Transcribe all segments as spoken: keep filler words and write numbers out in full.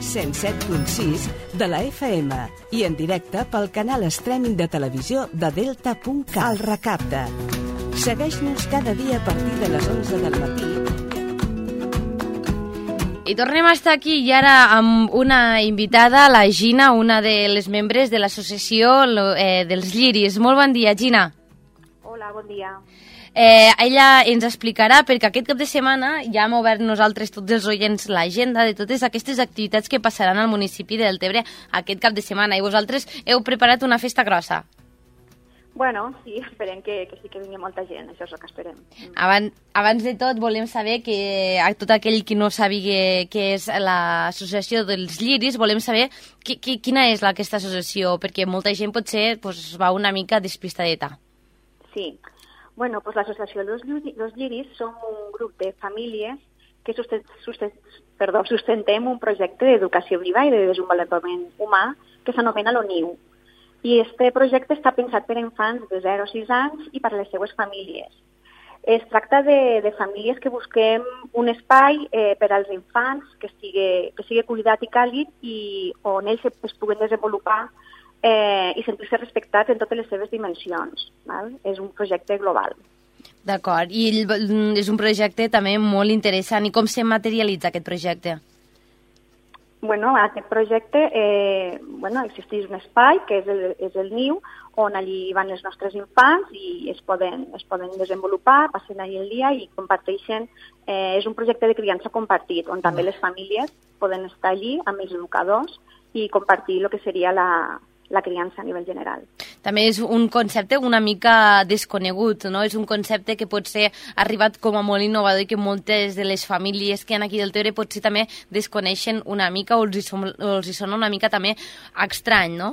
cent set punt sis de la F M i en directe pel canal streaming de televisió de delta punt cat. El Recapte. Segueix-nos cada dia a partir de les onze del matí. I tornem a estar aquí i ara amb una invitada, la Gina, una de les membres de l'associació eh, dels Lliris. Molt bon dia, Gina. Hola, bon dia. Eh, ella ens explicarà, perquè aquest cap de setmana ja hem obert nosaltres, tots els oients, l'agenda de totes aquestes activitats que passaran al municipi de Deltebre aquest cap de setmana. I vosaltres heu preparat una festa grossa. Bueno, sí, esperem que, que sí que vingui molta gent, això és el que esperem. Abans, abans de tot, volem saber que a tot aquell que no sàpiga què és l'associació dels Lliris, volem saber qui, qui, quina és aquesta associació, perquè molta gent potser pues, va una mica despistadeta. Sí, bueno, pues l'associació Los, Los Lliris som un grup de famílies que susten, susten, perdó, sustentem un projecte d'educació viva i de desenvolupament humà que s'anomena l'ONIU. I este projecte està pensat per a infants de zero a sis anys i per a les seues famílies. Es tracta de, de famílies que busquem un espai eh, per als infants que sigui, que sigui cuidat i càlid i on ells es puguen desenvolupar eh, i sentir-se respectats en totes les seves dimensions. Val? És un projecte global. D'acord. I és un projecte també molt interessant. I com se materialitza aquest projecte? Bueno, aquest projecte, eh, bueno, existeix un espai, que és el, és el niu, on allí van els nostres infants i es poden, es poden desenvolupar, passen allí el dia i comparteixen. Eh, és un projecte de criança compartit, on també les famílies poden estar allí amb els educadors i compartir el que seria la, la criança a nivell general. També és un concepte una mica desconegut, no? És un concepte que pot ser arribat com a molt innovador i que moltes de les famílies que han aquí del Deltebre potser també desconeixen una mica o els hi, som, o els hi sona una mica també estrany, no?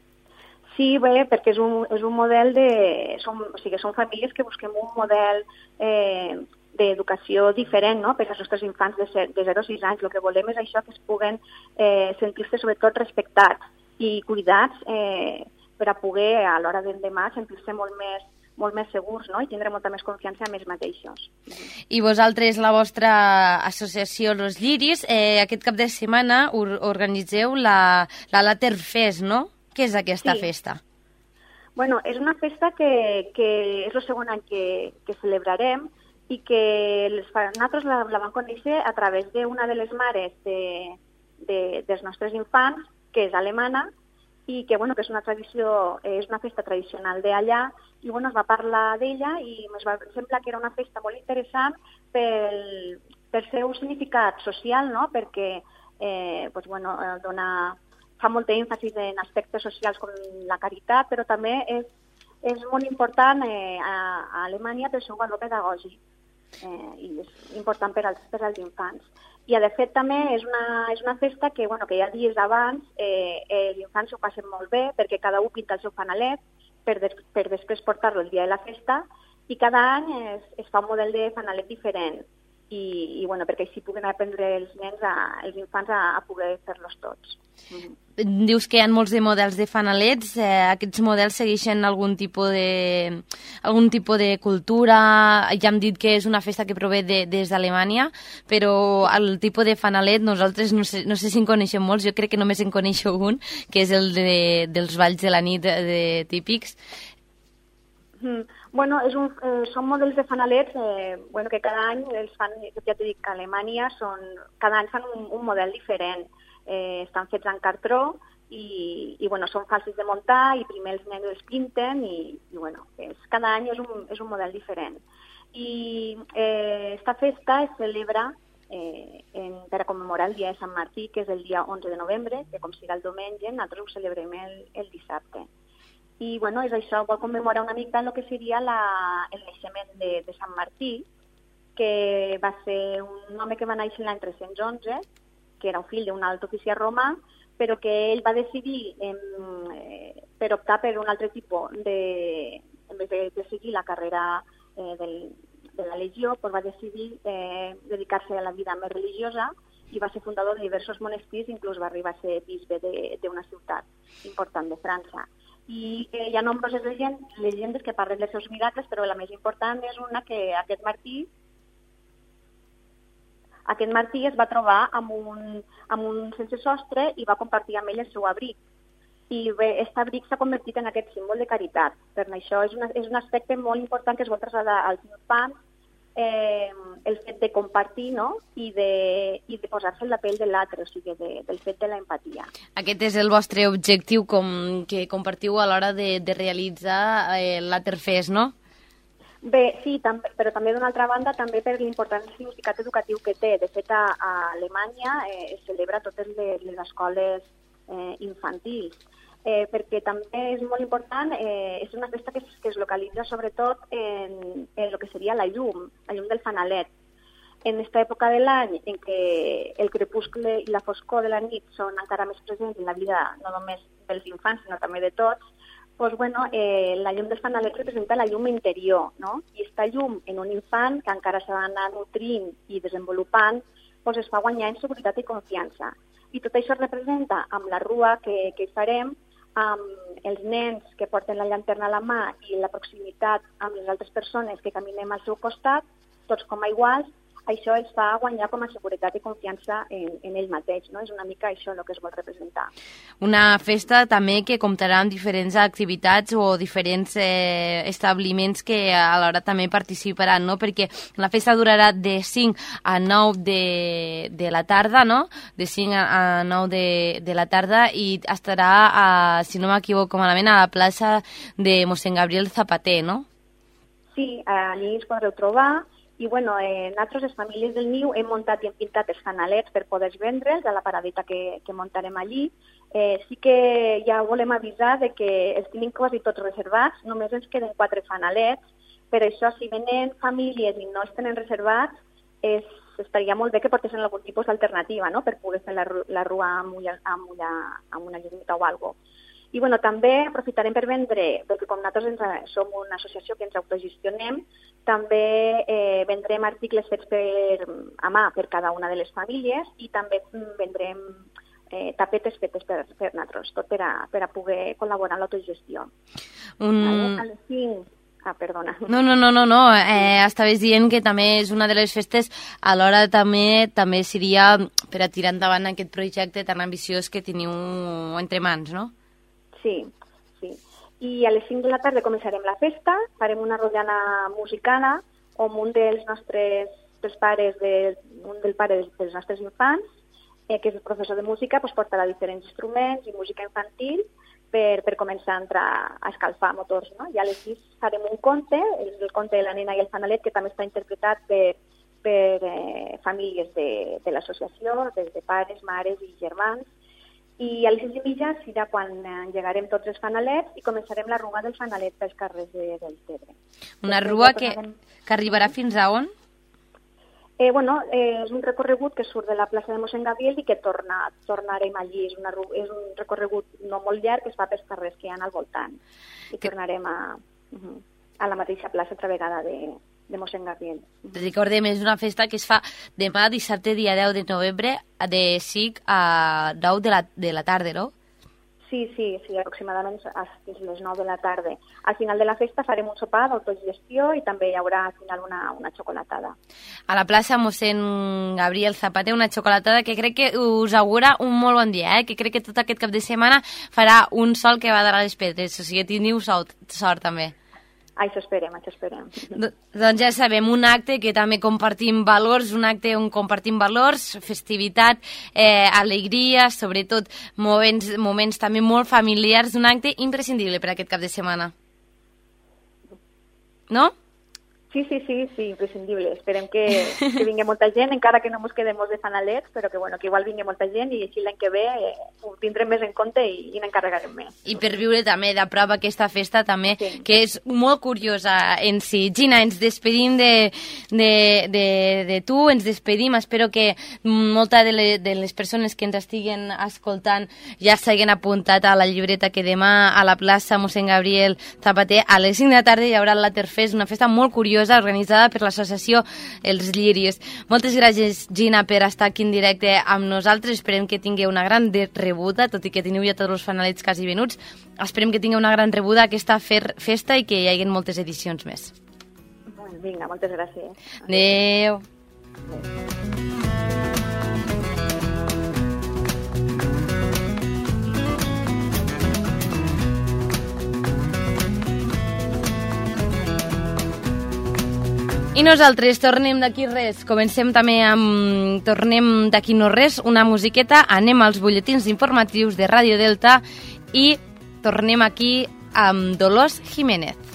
Sí, bé, perquè és un, és un model de... Som, o sigui, són famílies que busquem un model eh, d'educació diferent, no?, per als nostres infants de, de zero a sis anys. El que volem és això, que es puguen eh, sentir-se sobretot respectats i cuidats eh, per a poder, a l'hora del demà, sentir-se molt més, molt més segurs, no?, i tindre molta més confiança en ells mateixos. I vosaltres, la vostra associació Los Lliris, eh, aquest cap de setmana organitzeu la, la Laterfest, no? Què és aquesta sí. festa? Bueno, és una festa que, que és el segon any que, que celebrarem i que les, nosaltres la, la vam conèixer a través d'una de les mares de, de, dels nostres infants, que és alemana, i que, bueno, que és una tradició, és una festa tradicional d'allà, i bueno, es va parlar d'ella i ens va semblar que era una festa molt interessant pel, pel seu significat social, no?, perquè eh, pues, bueno, dona, fa molt èmfasis en aspectes socials com la caritat, però també és, és molt important eh, a, a Alemanya pel seu valor pedagògic eh, i és important per als, per als infants. I, de fet, també és una, és una festa que, bueno, que ja dies abans eh, els infants ho passen molt bé perquè cada un pinta el seu fanalet per, des, per després portar-lo el dia de la festa i cada any es, es fa un model de fanalet diferent i, i bueno, perquè així puguen aprendre els nens, a, els infants, a, a poder fer-los tots. Mm-hmm. Dius que hi ha molts de models de fanalets. Eh, aquests models segueixen algun tipus de, algun tipus de cultura? Ja hem dit que és una festa que prové de, des d'Alemanya, però el tipus de fanalet nosaltres no sé, no sé si en coneixem molts, jo crec que només en coneixo un, que és el de, dels balls de la nit de, de típics. Mm. Bueno, és un, eh, són models de fanalets eh, bueno, que cada any els fan, ja t'he dit que a Alemanya són, cada any fan un, un model diferent. Eh, estan fets en cartró i, i bueno, són fàcils de muntar i primer els nens els pinten i, i bueno, és, cada any és un, és un model diferent. I eh, esta festa es celebra eh, en, per a commemorar el dia de Sant Martí, que és el dia onze de novembre, que com siga el diumenge, nosaltres ho celebrem el, el dissabte. I bueno, és això, vol commemorar una mica el que seria la, el naixement de, de Sant Martí, que va ser un home que va néixer l'any tres-cents onze, que era un fill d'un alt oficial romà, però que ell va decidir, eh, per optar per un altre tipus de, en vez de, de seguir la carrera eh, del, de la legió, pues va decidir eh, dedicar-se a la vida més religiosa i va ser fundador de diversos monestirs, inclús va arribar a ser bisbe d'una ciutat important de França. I eh, hi ha nombroses llegendes, llegendes que parlen dels seus miracles, però la més important és una que aquest Martí aquest Martí es va trobar amb un, amb un sense sostre i va compartir amb ell el seu abric. I bé, aquest abric s'ha convertit en aquest símbol de caritat. Per això és, una, és un aspecte molt important que es vol traslladar als infants, eh, el fet de compartir, no? I de, i de posar-se en la pell de l'altre, o sigui, de, del fet de l'empatia. Aquest és el vostre objectiu com, que compartiu a l'hora de, de realitzar eh, l'Aterfest, no? Bé, sí, tam però també d'una altra banda també per l'important significat educatiu que té. De fet, a, a Alemanya eh, es celebra a totes les, les escoles eh, infantils, eh, perquè també és molt important, eh, és una festa que es, que es localitza sobretot en, en el que seria la llum, la llum del fanalet. En aquesta època de l'any en què el crepuscle i la foscor de la nit són encara més presents en la vida no només dels infants, sinó també de tots, pues bueno, eh, la llum del fanalet representa la llum interior, no? I aquesta llum en un infant que encara s'ha d'anar nutrint i desenvolupant, pues es fa guanyar en seguretat i confiança. I tot això es representa amb la rua que, que farem, amb els nens que porten la llanterna a la mà i la proximitat amb les altres persones que caminem al seu costat, tots com a iguals. Això els fa guanyar com a seguretat i confiança en, en ell mateix, no? És una mica això el que es vol representar. Una festa també que comptarà amb diferents activitats o diferents eh, establiments que alhora també participaran, no? Perquè la festa durarà de cinc a nou de, de la tarda, no? De cinc a nou de, de la tarda i estarà, a, si no m'equivoco malament, a la plaça de Mossèn Gabriel Zapater, no? Sí, allí ens podreu trobar. I bueno, eh, nosaltres, les famílies del Niu, hem muntat i hem pintat els fanalets per poder vendre'ls a la paradeta que, que muntarem allí. Eh, sí que ja volem avisar de que els tenim quasi tots reservats, només ens queden quatre fanalets, per això si venen famílies i no els tenen reservats, és, estaria molt bé que portessin algun tipus d'alternativa, no?, per poder fer la, la rua amb una, amb una, amb una llumita o alguna cosa. I bueno, també aprofitarem per vendre, perquè com nosaltres ens, som una associació que ens autogestionem, també eh, vendrem articles fets per, a mà per cada una de les famílies i també vendrem eh, tapetes fetes per, per nosaltres, tot per a, per a poder col·laborar en l'autogestió. Un... Vale? A les cinc... Ah, perdona. No, no, no, no, no. Eh, estaves dient que també és una de les festes, alhora també també seria per a tirar endavant aquest projecte tan ambiciós que teniu entre mans, no? Sí, sí. I a les cinc de la tarda començarem la festa, farem una rotllana musicana on un dels nostres dels pares, de, un del pare dels, dels nostres infants, eh, que és el professor de música, pues, portarà diferents instruments i música infantil per, per començar a entrar a escalfar motors, no? I a les sis farem un conte, és el conte de la nena i el fanalet, que també està interpretat per, per eh, famílies de, de l'associació, des de pares, mares i germans. I a les sis i mitja serà quan engegarem tots els fanalets i començarem la rua del fanalet pels carrers de, del Tebre. Una rua que, que arribarà fins a on? Eh, bueno, eh, és un recorregut que surt de la plaça de Mossèn Gabriel i que torna, tornarem allí. És, una, és un recorregut no molt llarg que es fa pels carrers que hi ha al voltant. I que... tornarem a, uh-huh, a la mateixa plaça altra vegada de... de Mossèn Gabriel. Recordem, és una festa que es fa demà, dissabte, dia deu de novembre, de cinc a nou de la, de la tarda, no? Sí, sí, sí, aproximadament fins les nou de la tarda. Al final de la festa farem un sopar d'autogestió i també hi haurà al final una, una xocolatada. A la plaça Mossèn Gabriel Zapater, una xocolatada que crec que us augura un molt bon dia, eh? Que crec que tot aquest cap de setmana farà un sol que va dar a les pedres, o sigui, teniu sort, sort també. Això esperem, això esperem. Do, doncs ja sabem, un acte que també compartim valors, un acte on compartim valors, festivitat, eh, alegria, sobretot moments, moments també molt familiars, un acte imprescindible per aquest cap de setmana. No? Sí, sí, sí, sí, imprescindible. Esperem que, que vingui molta gent, encara que no ens quedem de fanalets, però que, bueno, que igual vingui molta gent i així l'any que ve eh, ho tindrem més en compte i, i n'encarregarem més. I per viure també de prop aquesta festa també, sí, que és molt curiosa en si. Gina, ens despedim de, de, de, de tu, ens despedim. Espero que molta de, le, de les persones que ens estiguen escoltant ja s'hagin apuntat a la llibreta que demà a la plaça Mossèn Gabriel Zapater a les cinc de la tarda hi haurà l'Aterfest, una festa molt curiosa organitzada per l'associació Els Lliris. Moltes gràcies, Gina, per estar aquí en directe amb nosaltres. Esperem que tingueu una gran rebuda, tot i que teniu ja tots els fanalets quasi venuts. Esperem que tingueu una gran rebuda aquesta festa i que hi hagi moltes edicions més. Vinga, moltes gràcies. Adéu. Adéu. I nosaltres tornem d'aquí res. Comencem també amb... Tornem d'aquí no res, una musiqueta. Anem als butlletins informatius de Ràdio Delta i tornem aquí amb Dolors Jiménez.